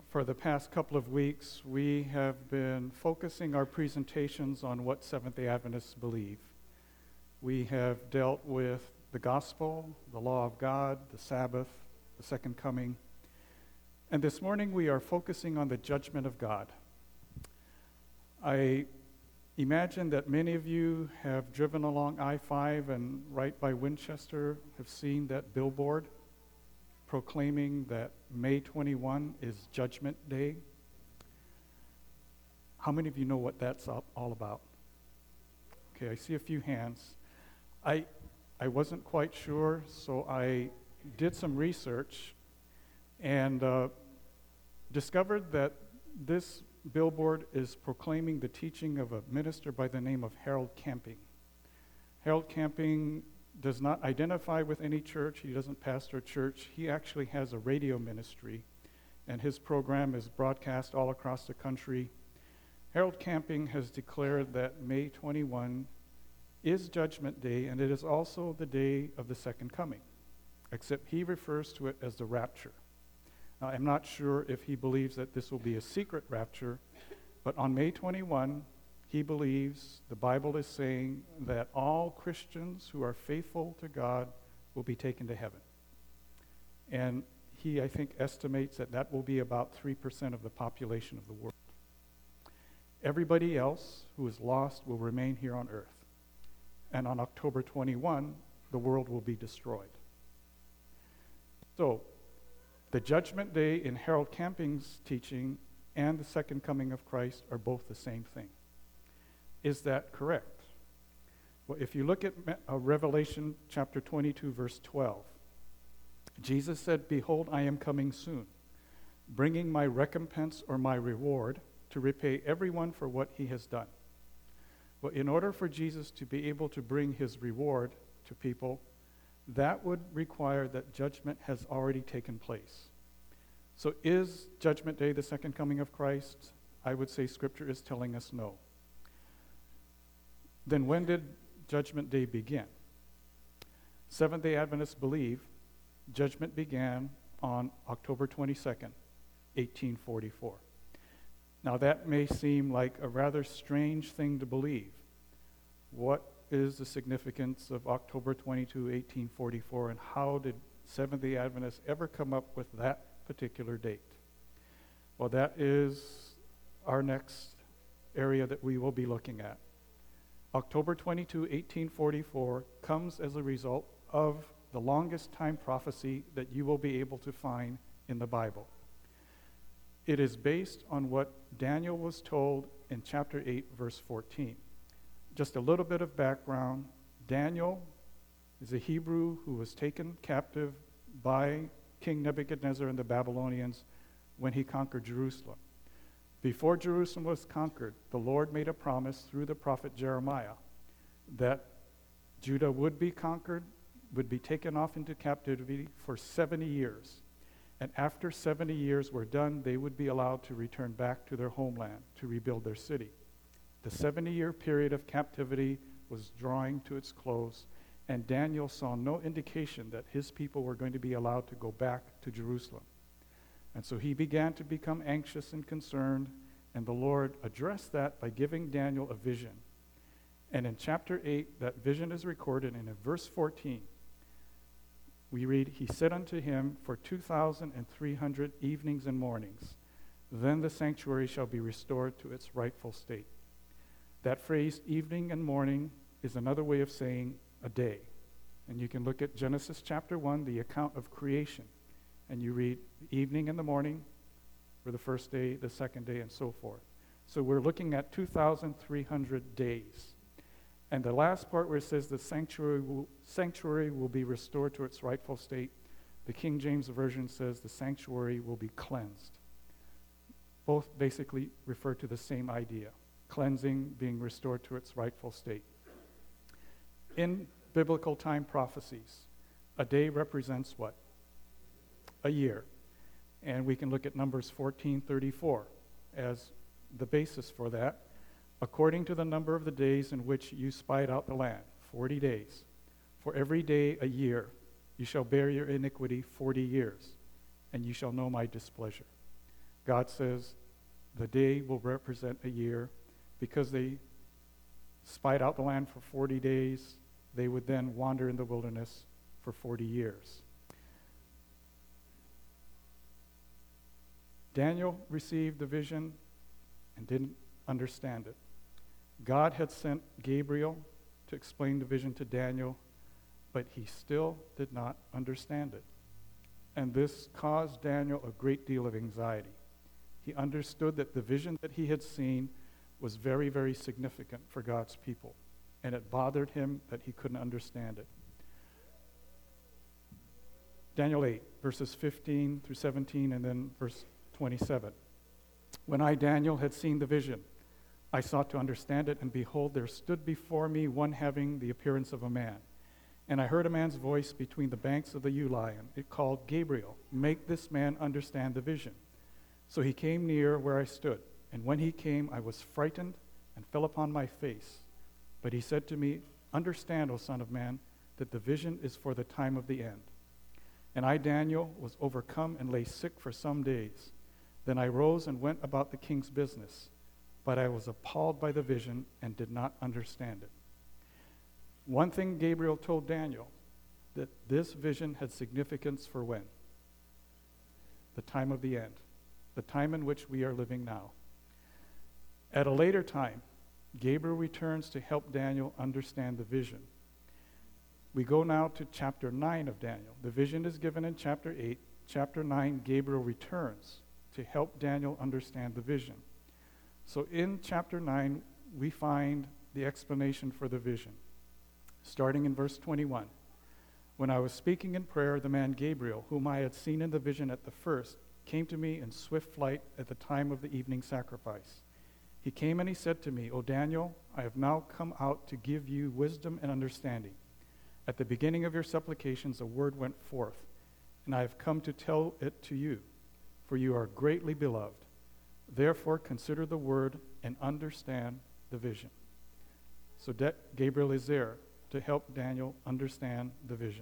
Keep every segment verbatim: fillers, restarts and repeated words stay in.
For the past couple of weeks, we have been focusing our presentations on what Seventh-day Adventists believe. We have dealt with the gospel, the law of God, the Sabbath, the second coming. And this morning we are focusing on the judgment of God. I imagine that many of you have driven along I five and right by Winchester have seen that billboard proclaiming that May twenty-first is Judgment Day. How many of you know what that's all about? Okay, I see a few hands. I I wasn't quite sure, so I did some research and uh, discovered that this billboard is proclaiming the teaching of a minister by the name of Harold Camping. Harold Camping does not identify with any church. He doesn't pastor a church. He actually has a radio ministry, and his program is broadcast all across the country. Harold Camping has declared that May twenty-first is Judgment Day, and it is also the day of the second coming, except he refers to it as the rapture. Now, I'm not sure if he believes that this will be a secret rapture, but on May twenty-first, he believes the Bible is saying that all Christians who are faithful to God will be taken to heaven. And he, I think, estimates that that will be about three percent of the population of the world. Everybody else who is lost will remain here on earth. And on October twenty-first, the world will be destroyed. So, the Judgment Day in Harold Camping's teaching and the second coming of Christ are both the same thing. Is that correct? Well, if you look at uh, Revelation chapter twenty-two, verse twelve, Jesus said, "Behold, I am coming soon, bringing my recompense or my reward to repay everyone for what he has done." Well, in order for Jesus to be able to bring his reward to people, that would require that judgment has already taken place. So is Judgment Day the second coming of Christ? I would say Scripture is telling us no. Then when did Judgment Day begin? Seventh-day Adventists believe judgment began on October twenty-second, eighteen forty-four. Now that may seem like a rather strange thing to believe. What is the significance of October twenty-second, eighteen forty-four, and how did Seventh-day Adventists ever come up with that particular date? Well, that is our next area that we will be looking at. October twenty-second, eighteen forty-four comes as a result of the longest time prophecy that you will be able to find in the Bible. It is based on what Daniel was told in chapter eight, verse fourteen. Just a little bit of background. Daniel is a Hebrew who was taken captive by King Nebuchadnezzar and the Babylonians when he conquered Jerusalem. Before Jerusalem was conquered, the Lord made a promise through the prophet Jeremiah that Judah would be conquered, would be taken off into captivity for seventy years. And after seventy years were done, they would be allowed to return back to their homeland to rebuild their city. The seventy-year period of captivity was drawing to its close, and Daniel saw no indication that his people were going to be allowed to go back to Jerusalem. And so he began to become anxious and concerned, and the Lord addressed that by giving Daniel a vision. And in chapter eight, that vision is recorded, and in verse fourteen, we read, "He said unto him, for two thousand three hundred evenings and mornings, then the sanctuary shall be restored to its rightful state." That phrase, evening and morning, is another way of saying a day. And you can look at Genesis chapter one, the account of creation, and you read the evening and the morning for the first day, the second day, and so forth. So we're looking at two thousand three hundred days. And the last part where it says the sanctuary will, sanctuary will be restored to its rightful state, the King James Version says the sanctuary will be cleansed. Both basically refer to the same idea, cleansing, being restored to its rightful state. In biblical time prophecies, a day represents what? A year. And we can look at Numbers fourteen thirty-four as the basis for that. According to the number of the days in which you spied out the land, forty days. For every day a year, you shall bear your iniquity forty years, and you shall know my displeasure. God says the day will represent a year. Because they spied out the land for forty days, they would then wander in the wilderness for forty years. Daniel received the vision and didn't understand it. God had sent Gabriel to explain the vision to Daniel, but he still did not understand it. And this caused Daniel a great deal of anxiety. He understood that the vision that he had seen was very, very significant for God's people, and it bothered him that he couldn't understand it. Daniel eight, verses fifteen through seventeen, and then verse twenty-seven. When I, Daniel, had seen the vision, I sought to understand it, and behold, there stood before me one having the appearance of a man. And I heard a man's voice between the banks of the Ulion. It called, Gabriel, make this man understand the vision. So he came near where I stood. And when he came, I was frightened and fell upon my face. But he said to me, understand, O son of man, that the vision is for the time of the end. And I, Daniel, was overcome and lay sick for some days. Then I rose and went about the king's business. But I was appalled by the vision and did not understand it. One thing Gabriel told Daniel, that this vision had significance for when? The time of the end, the time in which we are living now. At a later time, Gabriel returns to help Daniel understand the vision. We go now to chapter nine of Daniel. The vision is given in chapter eight. Chapter nine, Gabriel returns to help Daniel understand the vision. So in chapter nine, we find the explanation for the vision. Starting in verse twenty-one. When I was speaking in prayer, the man Gabriel, whom I had seen in the vision at the first, came to me in swift flight at the time of the evening sacrifice. He came and he said to me, O Daniel, I have now come out to give you wisdom and understanding. At the beginning of your supplications a word went forth, and I have come to tell it to you, for you are greatly beloved. Therefore consider the word and understand the vision. So De- Gabriel is there to help Daniel understand the vision.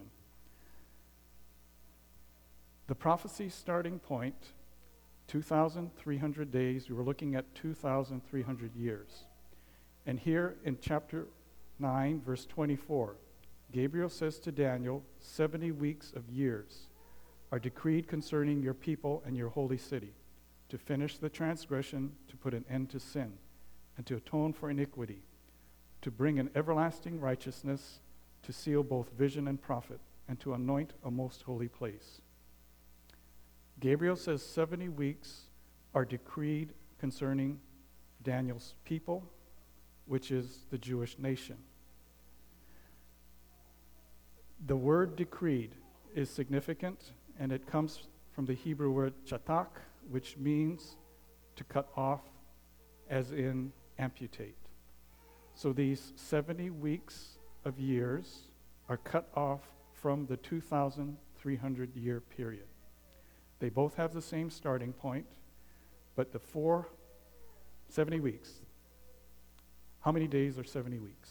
The prophecy starting point, two thousand three hundred days, we were looking at two thousand three hundred years. And here in chapter nine, verse twenty-four, Gabriel says to Daniel, seventy weeks of years are decreed concerning your people and your holy city, to finish the transgression, to put an end to sin, and to atone for iniquity, to bring an everlasting righteousness, to seal both vision and prophet, and to anoint a most holy place. Gabriel says seventy weeks are decreed concerning Daniel's people, which is the Jewish nation. The word decreed is significant, and it comes from the Hebrew word chatak, which means to cut off, as in amputate. So these seventy weeks of years are cut off from the two thousand three hundred year period. They both have the same starting point, but the four, seventy weeks. How many days are seventy weeks?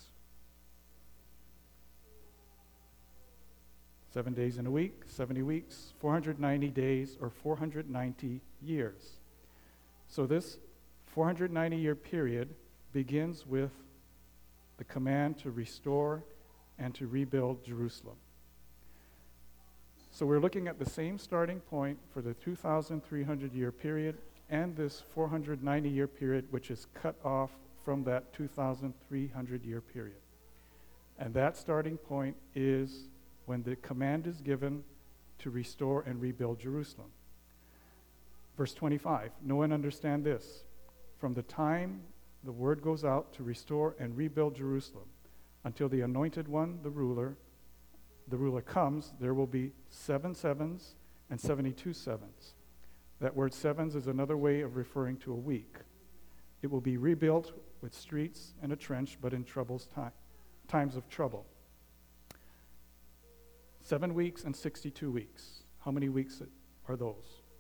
Seven days in a week, seventy weeks, four hundred ninety days, or four hundred ninety years. So this four hundred ninety year period begins with the command to restore and to rebuild Jerusalem. So we're looking at the same starting point for the two thousand three hundred year period and this four hundred ninety year period, which is cut off from that two thousand three hundred year period. And that starting point is when the command is given to restore and rebuild Jerusalem. Verse twenty-five, know and understand this. From the time the word goes out to restore and rebuild Jerusalem until the anointed one, the ruler, the ruler comes, there will be seven sevens and seventy-two sevens. That word sevens is another way of referring to a week. It will be rebuilt with streets and a trench, but in troubles time, times of trouble. Seven weeks and sixty-two weeks. How many weeks are those?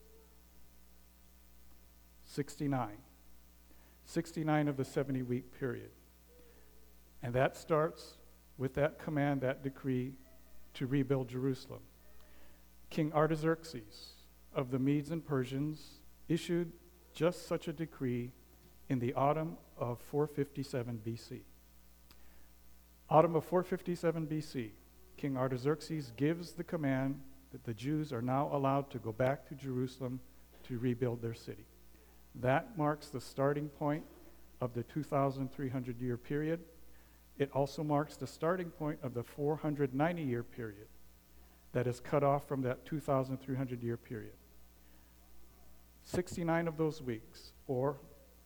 sixty-nine. sixty-nine of the seventy-week period. And that starts with that command, that decree, to rebuild Jerusalem. King Artaxerxes of the Medes and Persians issued just such a decree in the autumn of four fifty-seven B C. Autumn of four fifty-seven B C, King Artaxerxes gives the command that the Jews are now allowed to go back to Jerusalem to rebuild their city. That marks the starting point of the two thousand three hundred year period. It also marks the starting point of the four hundred ninety year period that is cut off from that two thousand three hundred year period. sixty-nine of those weeks, or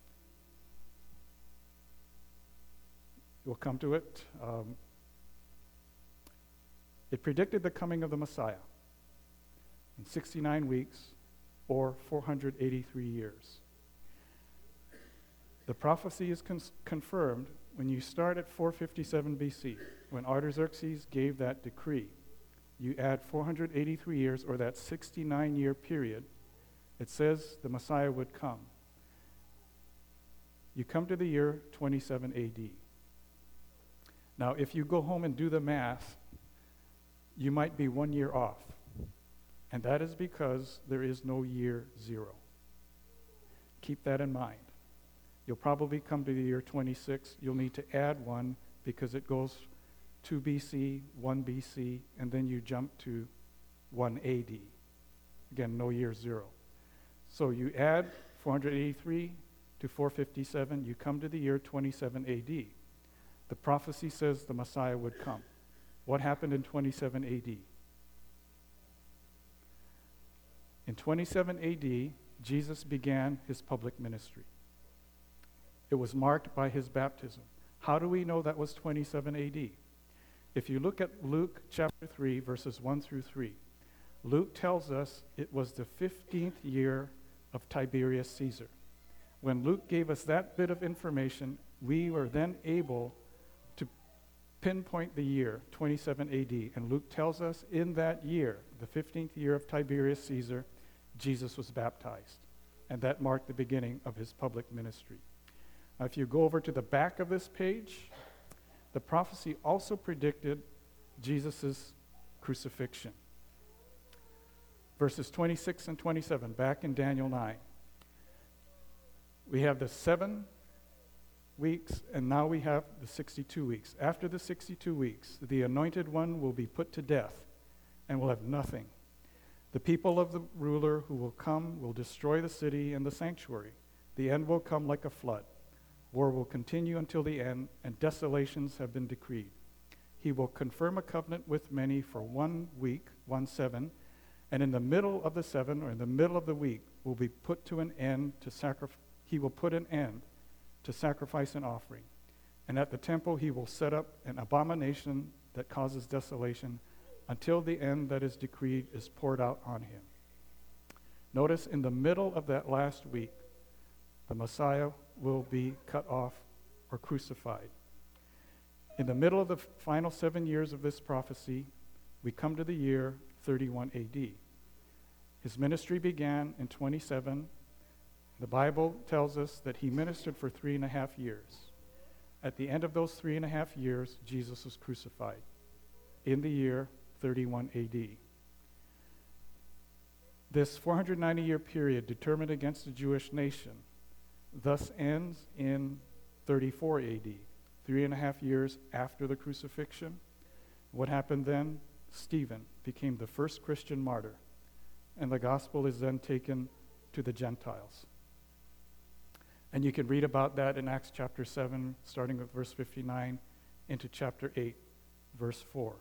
we'll come to it, um, it predicted the coming of the Messiah in sixty-nine weeks, or four hundred eighty-three years. The prophecy is con- confirmed when you start at four fifty-seven B C, when Artaxerxes gave that decree. You add four hundred eighty-three years, or that sixty-nine year period, it says the Messiah would come. You come to the year twenty-seven A D. Now, if you go home and do the math, you might be one year off. And that is because there is no year zero. Keep that in mind. You'll probably come to the year twenty-six. You'll need to add one because it goes two B C, one B C, and then you jump to one A D. Again, no year zero. So you add four hundred eighty-three to four fifty-seven, you come to the year twenty-seven A D. The prophecy says the Messiah would come. What happened in twenty-seven A D? In twenty-seven A D, Jesus began his public ministry. It was marked by his baptism. How do we know that was twenty-seven A D? If you look at Luke chapter three, verses one through three, Luke tells us it was the fifteenth year of Tiberius Caesar. When Luke gave us that bit of information, we were then able to pinpoint the year, twenty-seven A D. And Luke tells us in that year, the fifteenth year of Tiberius Caesar, Jesus was baptized. And that marked the beginning of his public ministry. Now, if you go over to the back of this page, the prophecy also predicted Jesus' crucifixion. Verses twenty-six and twenty-seven, back in Daniel nine. We have the seven weeks, and now we have the sixty-two weeks. After the sixty-two weeks, the anointed one will be put to death and will have nothing. The people of the ruler who will come will destroy the city and the sanctuary. The end will come like a flood. War will continue until the end, and desolations have been decreed. He will confirm a covenant with many for one week, one seven, and in the middle of the seven, or in the middle of the week, will be put to an end to sacrifice. He will put an end to sacrifice and offering. And at the temple he will set up an abomination that causes desolation until the end that is decreed is poured out on him. Notice in the middle of that last week, the Messiah will be cut off or crucified. In the middle of the final seven years of this prophecy, we come to the year thirty-one A D. His ministry began in twenty-seven. The Bible tells us that he ministered for three and a half years. At the end of those three and a half years, Jesus was crucified in the year thirty-one A D. This four hundred ninety year period determined against the Jewish nation thus ends in thirty-four A D, three and a half years after the crucifixion. What happened then? Stephen became the first Christian martyr, and the gospel is then taken to the Gentiles. And you can read about that in Acts chapter seven, starting with verse fifty-nine, into chapter eight, verse four.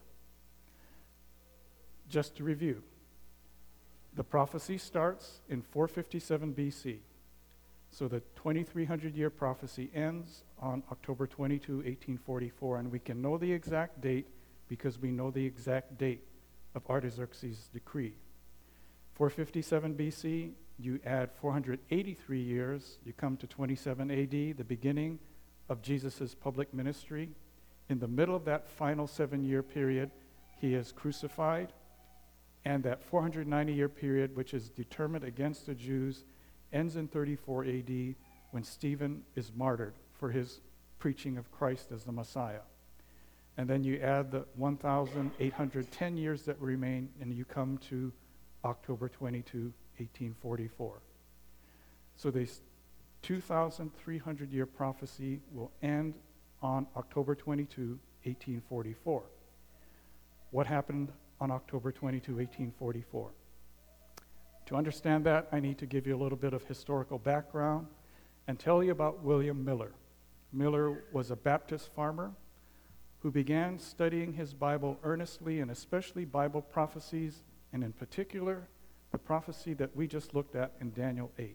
Just to review, the prophecy starts in four fifty-seven B C. So the twenty-three hundred year prophecy ends on October twenty-second, eighteen forty-four, and we can know the exact date because we know the exact date of Artaxerxes' decree. four fifty-seven B C, you add four hundred eighty-three years, you come to twenty-seven A D, the beginning of Jesus' public ministry. In the middle of that final seven-year period, he is crucified, and that four hundred ninety year period, which is determined against the Jews, ends in thirty-four A D when Stephen is martyred for his preaching of Christ as the Messiah. And then you add the one thousand eight hundred ten years that remain, and you come to October twenty-second, eighteen forty-four. So this two thousand three hundred year prophecy will end on October twenty-second, eighteen forty-four. What happened on October twenty-second, eighteen forty-four? To understand that, I need to give you a little bit of historical background and tell you about William Miller. Miller was a Baptist farmer who began studying his Bible earnestly, and especially Bible prophecies, and in particular, the prophecy that we just looked at in Daniel eight.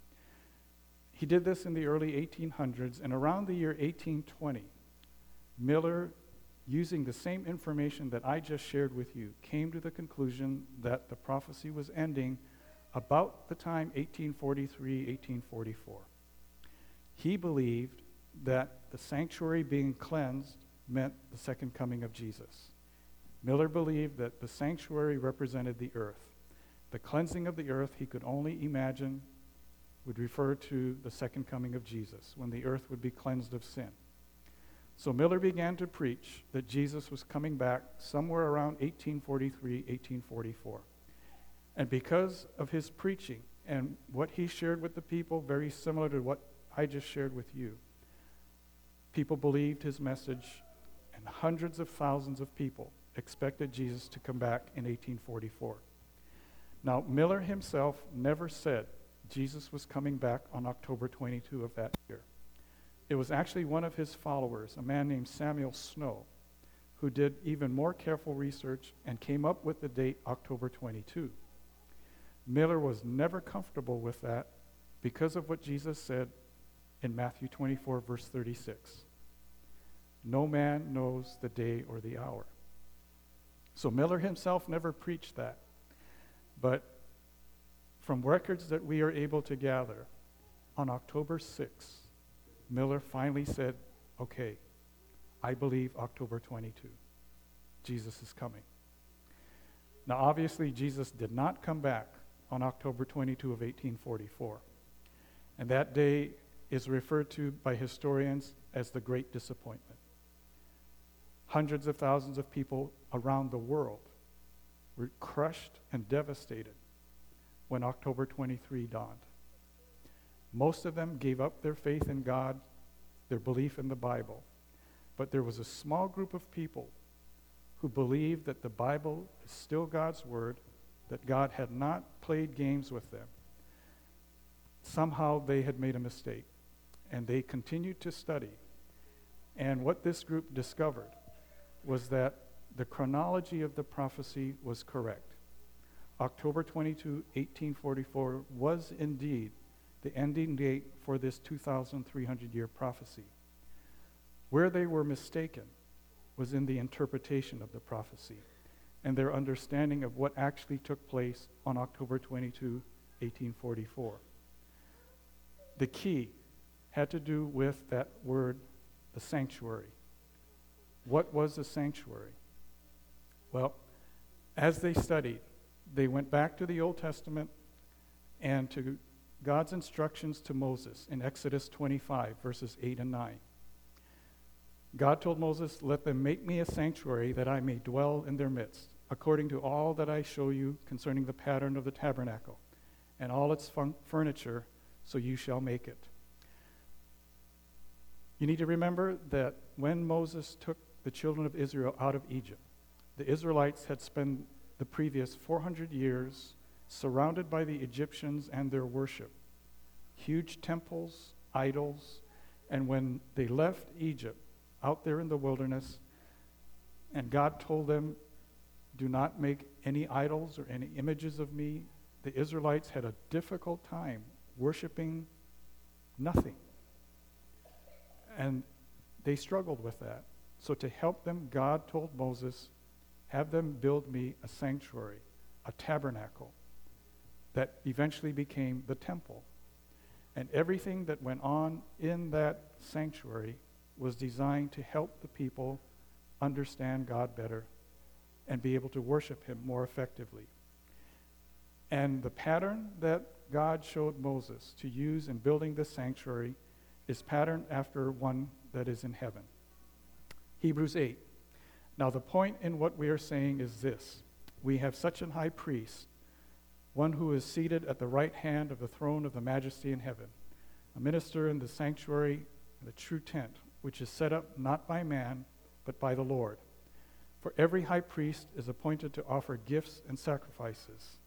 He did this in the early eighteen hundreds, and around the year eighteen twenty, Miller, using the same information that I just shared with you, came to the conclusion that the prophecy was ending about the time eighteen forty-three, eighteen forty-four. He believed that the sanctuary being cleansed meant the second coming of Jesus. Miller believed that the sanctuary represented the earth. The cleansing of the earth, he could only imagine, would refer to the second coming of Jesus, when the earth would be cleansed of sin. So Miller began to preach that Jesus was coming back somewhere around eighteen forty-three, eighteen forty-four. And because of his preaching and what he shared with the people, very similar to what I just shared with you, people believed his message, and hundreds of thousands of people expected Jesus to come back in eighteen forty-four. Now, Miller himself never said Jesus was coming back on October twenty-second of that year. It was actually one of his followers, a man named Samuel Snow, who did even more careful research and came up with the date October twenty-second. Miller was never comfortable with that because of what Jesus said in Matthew twenty-four, verse thirty-six. No man knows the day or the hour. So Miller himself never preached that. But from records that we are able to gather, on October sixth, Miller finally said, okay, I believe October twenty-second. Jesus is coming. Now, obviously, Jesus did not come back on October twenty-second of eighteen forty-four. And that day is referred to by historians as the Great Disappointment. Hundreds of thousands of people around the world were crushed and devastated when October twenty-third dawned. Most of them gave up their faith in God, their belief in the Bible. But there was a small group of people who believed that the Bible is still God's word, that God had not played games with them. Somehow they had made a mistake, and they continued to study. And what this group discovered was that the chronology of the prophecy was correct. October twenty-second, eighteen forty-four was indeed the ending date for this two thousand three hundred year prophecy. Where they were mistaken was in the interpretation of the prophecy and their understanding of what actually took place on October twenty-second, eighteen forty-four. The key had to do with that word, the sanctuary. What was the sanctuary? Well, as they studied, they went back to the Old Testament and to God's instructions to Moses in Exodus twenty-five, verses eight and nine. God told Moses, "Let them make me a sanctuary that I may dwell in their midst, according to all that I show you concerning the pattern of the tabernacle and all its fun- furniture, so you shall make it." You need to remember that when Moses took the children of Israel out of Egypt, the Israelites had spent the previous four hundred years surrounded by the Egyptians and their worship. Huge temples, idols, and when they left Egypt, out there in the wilderness, and God told them, "Do not make any idols or any images of me," the Israelites had a difficult time worshiping nothing. And they struggled with that. So to help them, God told Moses, "Have them build me a sanctuary, a tabernacle," that eventually became the temple. And everything that went on in that sanctuary was designed to help the people understand God better and be able to worship him more effectively. And the pattern that God showed Moses to use in building this sanctuary is patterned after one that is in heaven. Hebrews eight. Now the point in what we are saying is this: we have such an high priest one who is seated at the right hand of the throne of the majesty in heaven, a minister in the sanctuary, the true tent, which is set up not by man, but by the Lord. For every high priest is appointed to offer gifts and sacrifices.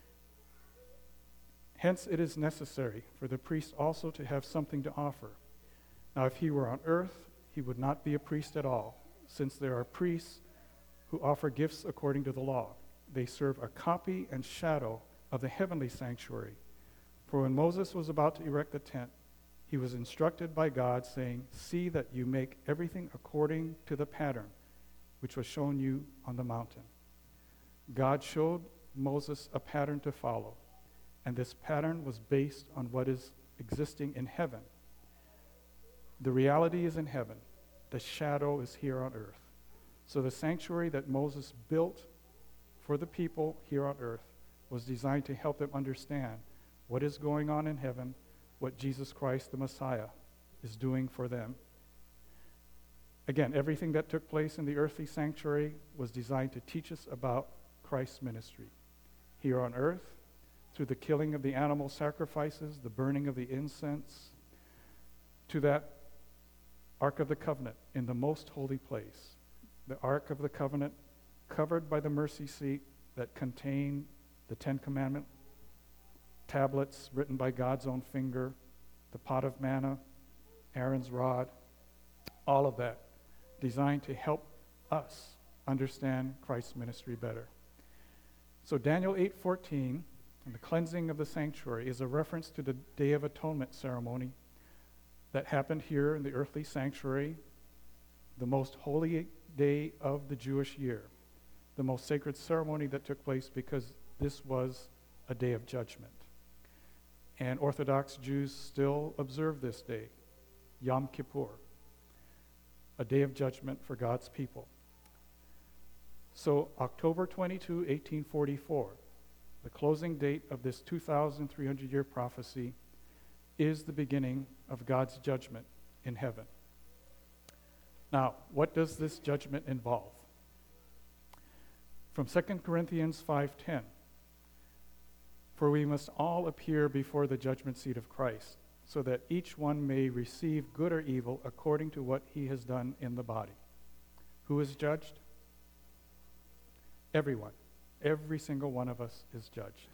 Hence it is necessary for the priest also to have something to offer. Now if he were on earth, he would not be a priest at all, since there are priests who offer gifts according to the law. They serve a copy and shadow of the heavenly sanctuary. For when Moses was about to erect the tent, he was instructed by God, saying, "See that you make everything according to the pattern which was shown you on the mountain." God showed Moses a pattern to follow, and this pattern was based on what is existing in heaven. The reality is in heaven. The shadow is here on earth. So the sanctuary that Moses built for the people here on earth was designed to help them understand what is going on in heaven, what Jesus Christ, the Messiah, is doing for them. Again, everything that took place in the earthly sanctuary was designed to teach us about Christ's ministry here on earth, through the killing of the animal sacrifices, the burning of the incense, to that Ark of the Covenant in the most holy place. The Ark of the Covenant covered by the mercy seat that contained the Ten Commandment tablets written by God's own finger, the pot of manna, Aaron's rod, all of that designed to help us understand Christ's ministry better. So Daniel eight fourteen, and the cleansing of the sanctuary, is a reference to the Day of Atonement ceremony that happened here in the earthly sanctuary, the most holy day of the Jewish year, the most sacred ceremony that took place because this was a day of judgment. And Orthodox Jews still observe this day, Yom Kippur, a day of judgment for God's people. So October twenty-second, eighteen forty-four, the closing date of this two thousand three hundred year prophecy, is the beginning of God's judgment in heaven. Now, what does this judgment involve? From Second Corinthians five ten, "For we must all appear before the judgment seat of Christ, so that each one may receive good or evil according to what he has done in the body." Who is judged? Everyone. Every single one of us is judged.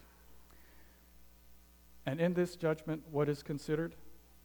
And in this judgment, what is considered?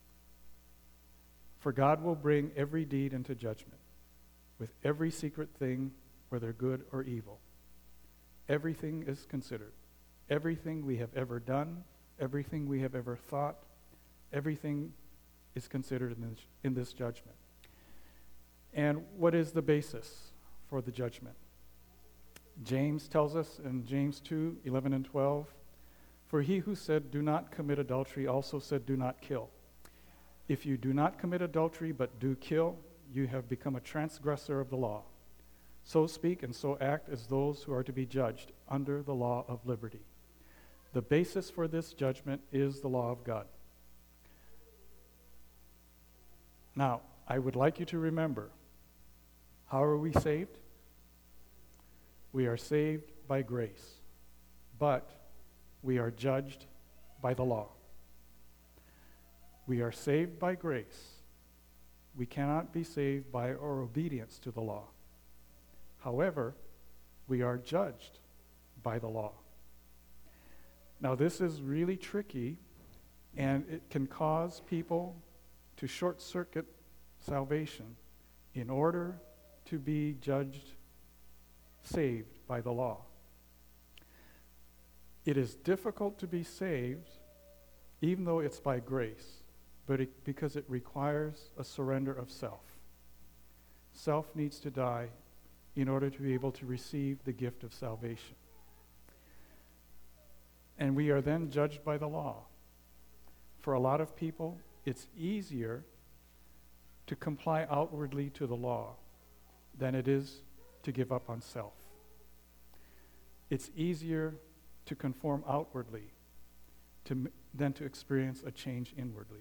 For God will bring every deed into judgment, with every secret thing, whether good or evil. Everything is considered. Everything we have ever done, everything we have ever thought, everything is considered in this, in this judgment. And what is the basis for the judgment? James tells us in James two, eleven and twelve, "For he who said, 'Do not commit adultery,' also said, 'Do not kill.' If you do not commit adultery but do kill, you have become a transgressor of the law. So speak and so act as those who are to be judged under the law of liberty." The basis for this judgment is the law of God. Now, I would like you to remember, how are we saved? We are saved by grace, but we are judged by the law. We are saved by grace. We cannot be saved by our obedience to the law. However, we are judged by the law. Now, this is really tricky, and it can cause people to short-circuit salvation in order to be judged, saved by the law. It is difficult to be saved, even though it's by grace, but it, because it requires a surrender of self. Self needs to die in order to be able to receive the gift of salvation. And we are then judged by the law. For a lot of people, it's easier to comply outwardly to the law than it is to give up on self. It's easier to conform outwardly to, than to experience a change inwardly.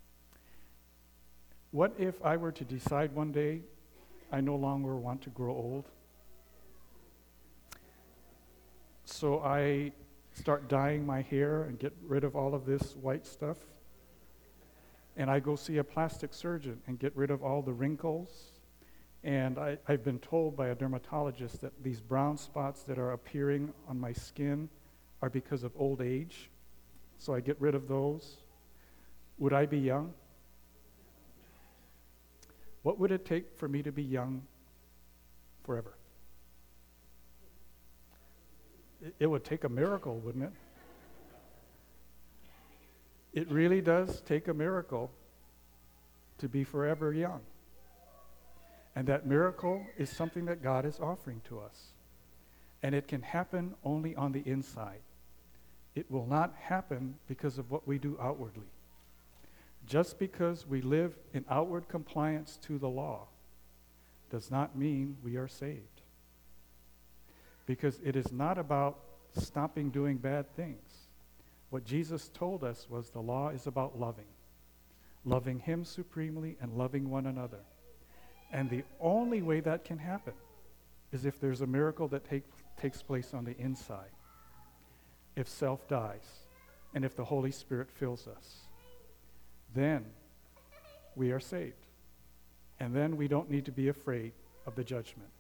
What if I were to decide one day I no longer want to grow old? So I start dyeing my hair and get rid of all of this white stuff. And I go see a plastic surgeon and get rid of all the wrinkles. And I, I've been told by a dermatologist that these brown spots that are appearing on my skin are because of old age. So I get rid of those. Would I be young? What would it take for me to be young forever? It, it would take a miracle, wouldn't it? It really does take a miracle to be forever young. And that miracle is something that God is offering to us. And it can happen only on the inside. It will not happen because of what we do outwardly. Just because we live in outward compliance to the law does not mean we are saved. Because it is not about stopping doing bad things. What Jesus told us was the law is about loving. Loving Him supremely and loving one another. And the only way that can happen is if there's a miracle that take, takes place on the inside. If self dies and if the Holy Spirit fills us, then we are saved. And then we don't need to be afraid of the judgment.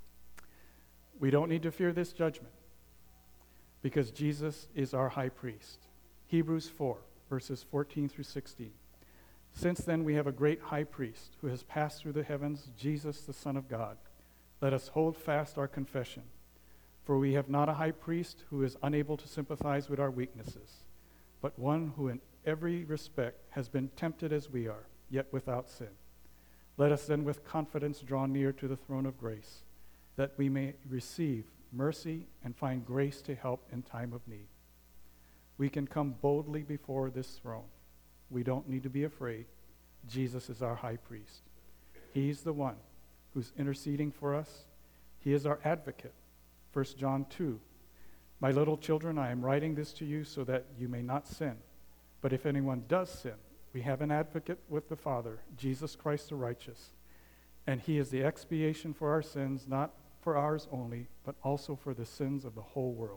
We don't need to fear this judgment because Jesus is our high priest. Hebrews four, verses fourteen through sixteen. Since then we have a great high priest who has passed through the heavens, Jesus, the Son of God. Let us hold fast our confession. For we have not a high priest who is unable to sympathize with our weaknesses, but one who in every respect has been tempted as we are, yet without sin. Let us then with confidence draw near to the throne of grace, that we may receive mercy and find grace to help in time of need. We can come boldly before this throne. We don't need to be afraid. Jesus is our high priest. He's the one who's interceding for us. He is our advocate. First John two, my little children, I am writing this to you so that you may not sin. But if anyone does sin, we have an advocate with the Father, Jesus Christ the righteous. And He is the expiation for our sins, not for ours only, but also for the sins of the whole world.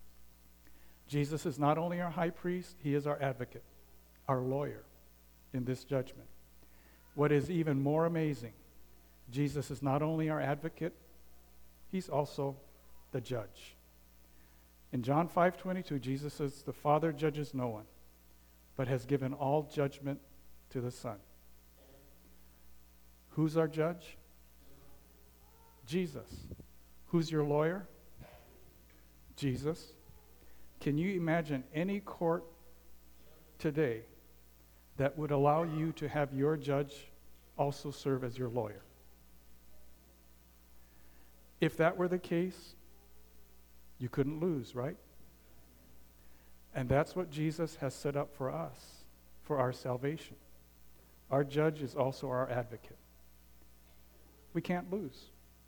Jesus is not only our high priest, He is our advocate, our lawyer in this judgment. What is even more amazing, Jesus is not only our advocate, He's also the judge. In John five twenty-two, Jesus says, the Father judges no one, but has given all judgment to the Son. Who's our judge? Jesus. Who's your lawyer? Jesus. Can you imagine any court today that would allow you to have your judge also serve as your lawyer? If that were the case, you couldn't lose, right? And that's what Jesus has set up for us, for our salvation. Our judge is also our advocate. We can't lose.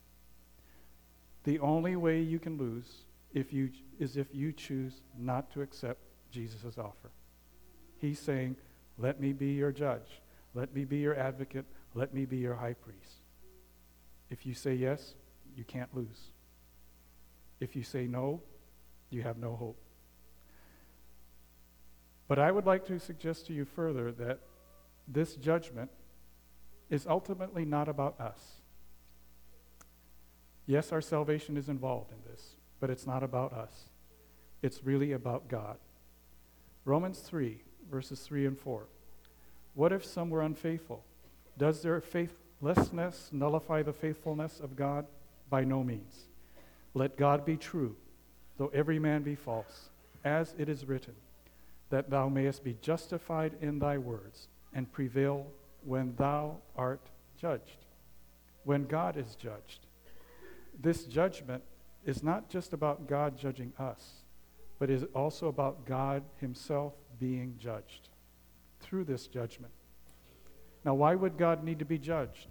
The only way you can lose if you is if you choose not to accept Jesus' offer. He's saying, let me be your judge. Let me be your advocate. Let me be your high priest. If you say yes, you can't lose. If you say no, you have no hope. But I would like to suggest to you further that this judgment is ultimately not about us. Yes, our salvation is involved in this, but it's not about us. It's really about God. Romans three, verses three and four. What if some were unfaithful? Does their faithlessness nullify the faithfulness of God? By no means. Let God be true, though every man be false, as it is written, that thou mayest be justified in thy words, and prevail when thou art judged, when God is judged. This judgment is not just about God judging us, but is also about God Himself being judged through this judgment. Now, why would God need to be judged?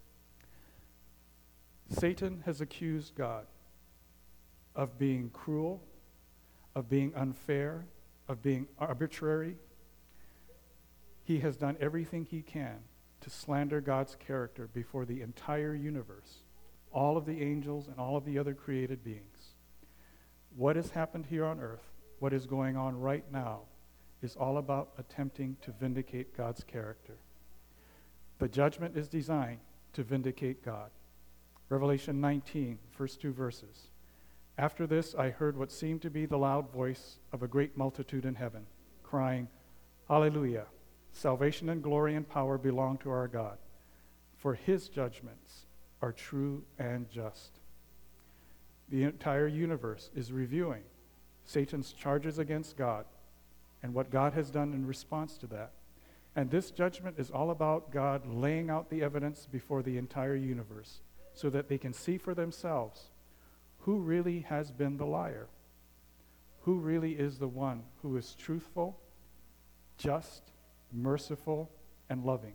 Satan has accused God of being cruel, of being unfair, of being arbitrary. He has done everything he can to slander God's character before the entire universe, all of the angels and all of the other created beings. What has happened here on earth what is going on right now is all about attempting to vindicate God's character. The judgment is designed to vindicate God. Revelation nineteen, first two verses. After this, I heard what seemed to be the loud voice of a great multitude in heaven, crying, Hallelujah! Salvation and glory and power belong to our God, for his judgments are true and just. The entire universe is reviewing Satan's charges against God and what God has done in response to that. And this judgment is all about God laying out the evidence before the entire universe so that they can see for themselves who really has been the liar, who really is the one who is truthful, just, merciful, and loving.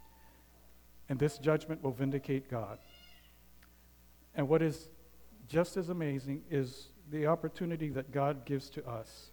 And this judgment will vindicate God. And what is just as amazing is the opportunity that God gives to us.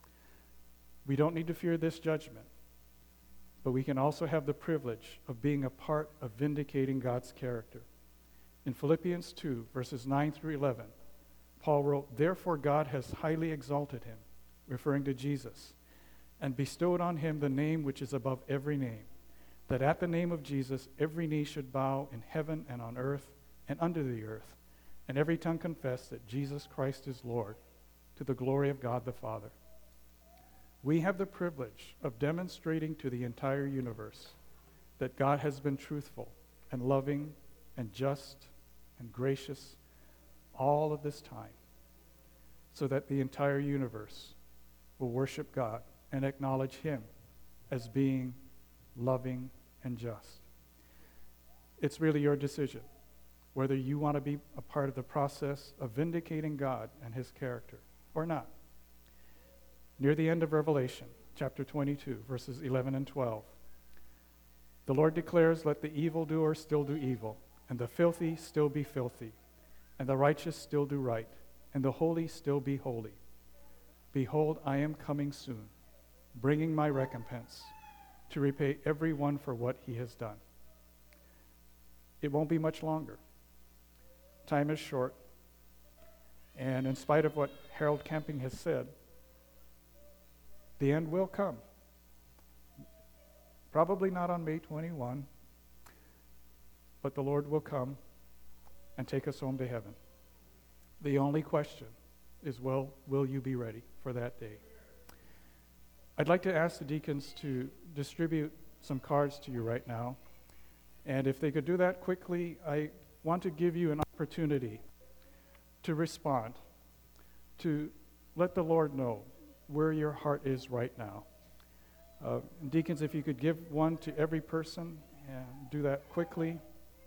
We don't need to fear this judgment, but we can also have the privilege of being a part of vindicating God's character. In Philippians two, verses nine through eleven, Paul wrote, Therefore God has highly exalted him, referring to Jesus, and bestowed on him the name which is above every name, that at the name of Jesus every knee should bow in heaven and on earth and under the earth, and every tongue confess that Jesus Christ is Lord, to the glory of God the Father. We have the privilege of demonstrating to the entire universe that God has been truthful and loving and just and gracious all of this time, so that the entire universe will worship God and acknowledge him as being loving and just. It's really your decision whether you want to be a part of the process of vindicating God and his character or not. Near the end of Revelation, chapter twenty-two, verses eleven and twelve, the Lord declares, Let the evildoer still do evil, and the filthy still be filthy, and the righteous still do right, and the holy still be holy. Behold, I am coming soon, bringing my recompense to repay everyone for what he has done. It won't be much longer. Time is short, and in spite of what Harold Camping has said, the end will come. Probably not on May twenty-first, but the Lord will come and take us home to heaven. The only question is, well, will you be ready for that day? I'd like to ask the deacons to distribute some cards to you right now. And if they could do that quickly, I want to give you an opportunity to respond, to let the Lord know where your heart is right now. Uh, deacons, if you could give one to every person and do that quickly.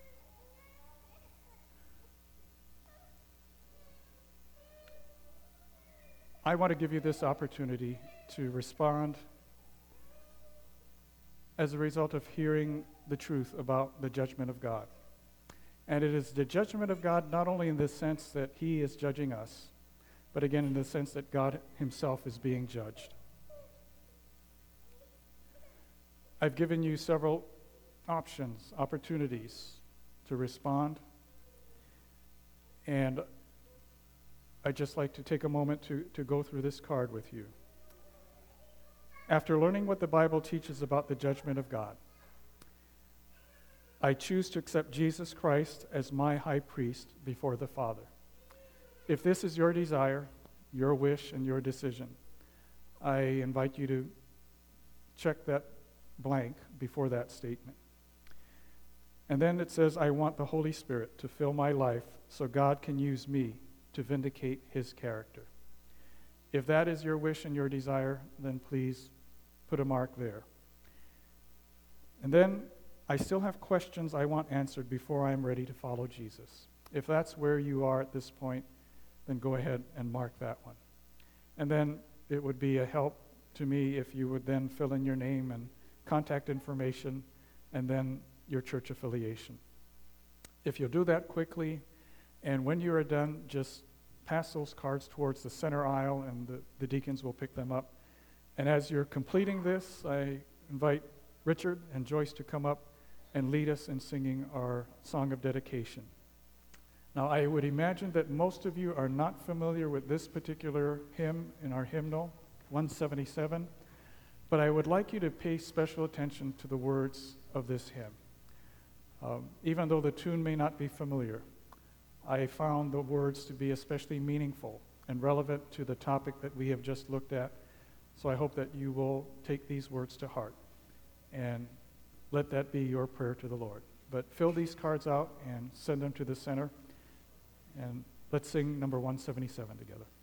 I want to give you this opportunity to respond as a result of hearing the truth about the judgment of God. And it is the judgment of God not only in the sense that he is judging us, but again in the sense that God himself is being judged. I've given you several options, opportunities to respond, and I'd just like to take a moment to, to go through this card with you. After learning what the Bible teaches about the judgment of God, I choose to accept Jesus Christ as my high priest before the Father. If this is your desire, your wish, and your decision, I invite you to check that blank before that statement. And then it says, I want the Holy Spirit to fill my life so God can use me to vindicate his character. If that is your wish and your desire, then please put a mark there. And then I still have questions I want answered before I am ready to follow Jesus. If that's where you are at this point, then go ahead and mark that one. And then it would be a help to me if you would then fill in your name and contact information and then your church affiliation. If you'll do that quickly, and when you are done, just pass those cards towards the center aisle and the, the deacons will pick them up. And as you're completing this, I invite Richard and Joyce to come up and lead us in singing our song of dedication. Now, I would imagine that most of you are not familiar with this particular hymn in our hymnal, one seventy-seven, but I would like you to pay special attention to the words of this hymn. Um, even though the tune may not be familiar, I found the words to be especially meaningful and relevant to the topic that we have just looked at. So I hope that you will take these words to heart and let that be your prayer to the Lord. But fill these cards out and send them to the center. And let's sing number one seventy-seven together.